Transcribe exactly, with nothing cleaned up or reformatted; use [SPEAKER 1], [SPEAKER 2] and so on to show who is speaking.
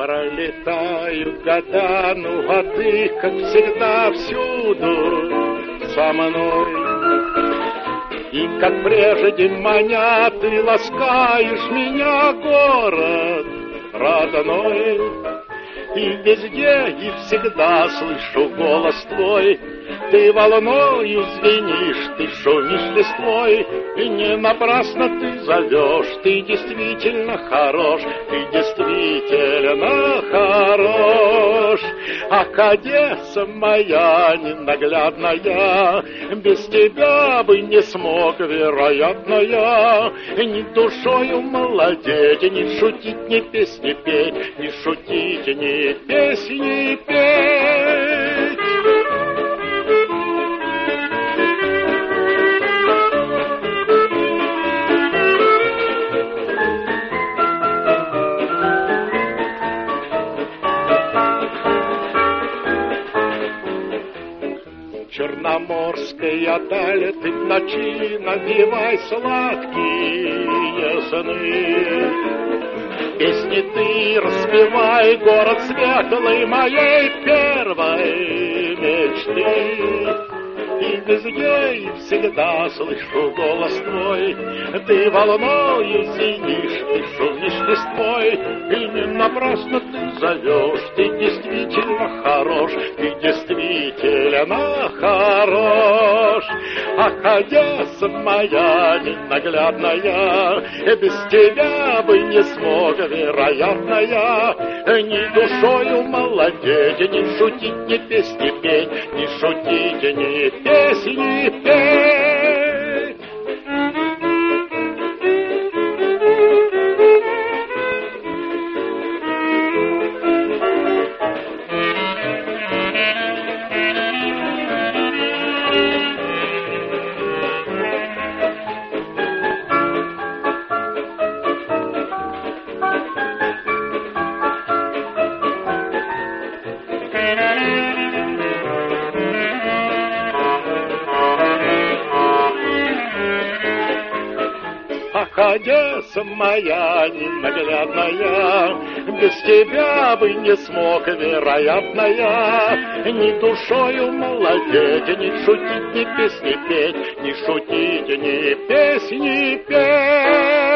[SPEAKER 1] Пролетают года, ну а ты, как всегда, всюду со мной. И как прежде маня, ты ласкаешь меня, город родной. И везде, и всегда слышу голос твой. Ты волною звенишь, ты шумишь листвой. И не напрасно ты зовешь, ты действительно хорош, ты действительно хорош. Ах, Одесса моя ненаглядная, без тебя бы не смог, вероятно, я ни душою молодеть, ни шутить, ни песни петь, ни шутить, ни песни петь. Черноморская даль, ты в ночи навевай сладкие сны. Песни ты распевай, город светлый моей первой мечты. И везде, и всегда слышу голос твой. Ты волною звенишь, ты шумишь листвой. И не напрасно ты зовешь, ты действительно хорош, ты действительно хорош. Ах, Одесса моя ненаглядная, без тебя бы не смог, вероятно, я ни душою молодеть, ни шутить, ни песни петь, ни шутить, ни песни петь. Ах, Одесса моя ненаглядная, без тебя бы не смог, вероятно, я ни душою молодеть, ни шутить, ни песни петь, ни шутить, ни песни петь.